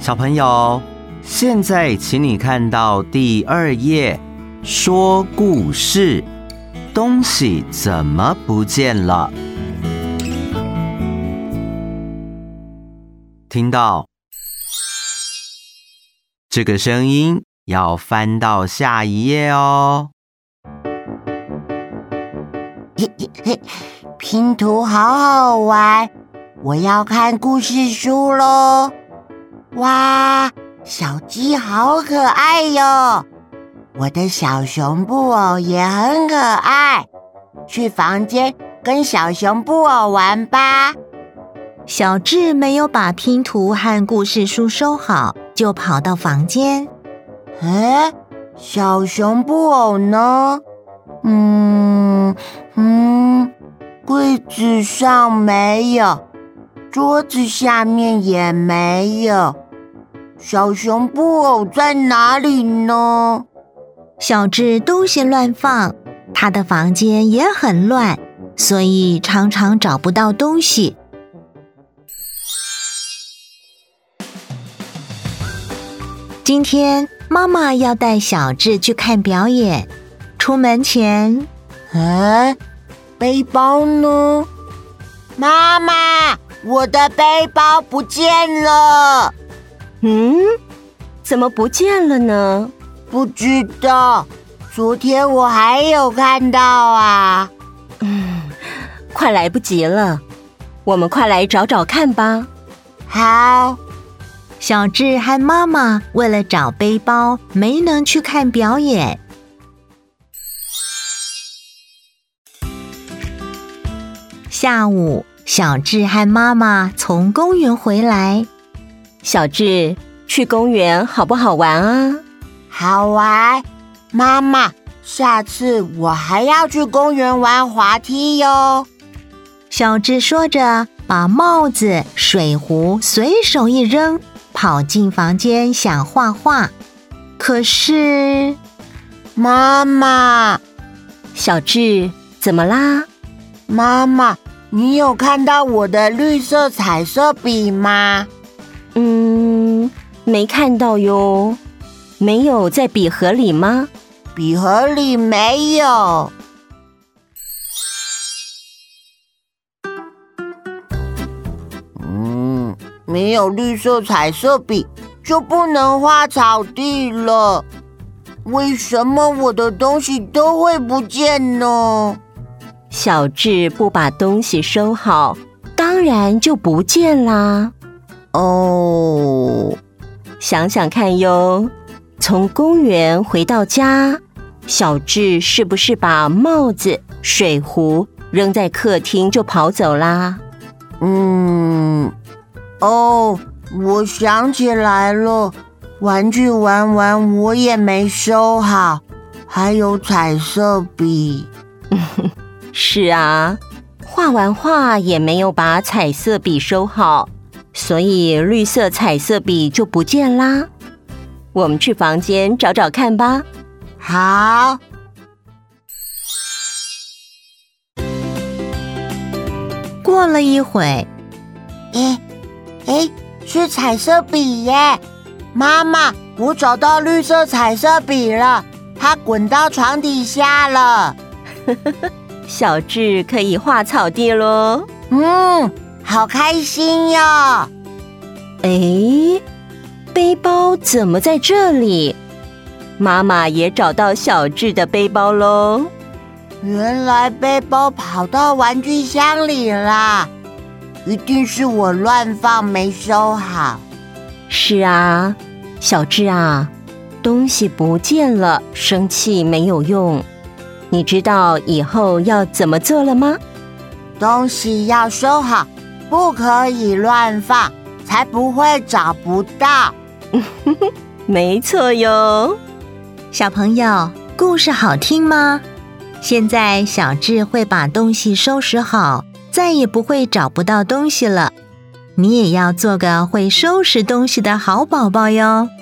小朋友，现在请你看到第2页，说故事，东西怎么不见了？听到这个声音，要翻到下一页哦。 拼图好好玩，我要看故事书咯。哇，小鸡好可爱哟！我的小熊布偶也很可爱，去房间跟小熊布偶玩吧。 小智没有把拼图和故事书收好，就跑到房间。 小熊布偶呢？柜子上没有，桌子下面也没有，小熊布偶在哪里呢？ 小智东西乱放，他的房间也很乱，所以常常找不到东西。今天妈妈要带小智去看表演，出门前， 背包呢？妈妈，我的背包不见了。 怎么不见了呢？ 不知道，昨天我还有看到啊。 快来不及了，我们快来找找看吧。 好。 小智和妈妈为了找背包，没能去看表演。下午，小智和妈妈从公园回来。 小智，去公园好不好玩啊？ 好玩。妈妈，下次我还要去公园玩滑梯哟。 小智说着，把帽子、水壶随手一扔，跑进房间想画画。可是， 妈妈， 小智，怎么啦？ 妈妈，你有看到我的绿色彩色笔吗？ 没看到哟。没有在笔盒里吗？ 笔盒里没有。没有绿色彩色笔，就不能画草地了。为什么我的东西都会不见呢？ 小智不把东西收好，当然就不见啦。想想看哟，从公园回到家，小智是不是把帽子、水壶扔在客厅就跑走啦？ 我想起来了，玩具玩我也没收好，还有彩色笔。 是啊，画完画也没有把彩色笔收好，所以绿色彩色笔就不见啦。我们去房间找找看吧。 好。 过了一会， 是彩色笔耶！妈妈，我找到绿色彩色笔了，它滚到床底下了。 小智可以画草地咯。 好开心哟！ 背包怎么在这里？妈妈也找到小智的背包咯。 原来背包跑到玩具箱里啦，一定是我乱放没收好。 是啊，小智啊，东西不见了，生气没有用。你知道以后要怎么做了吗？ 东西要收好，不可以乱放，才不会找不到。 没错哟。 小朋友，故事好听吗？现在小智会把东西收拾好，再也不会找不到东西了。你也要做个会收拾东西的好宝宝哟。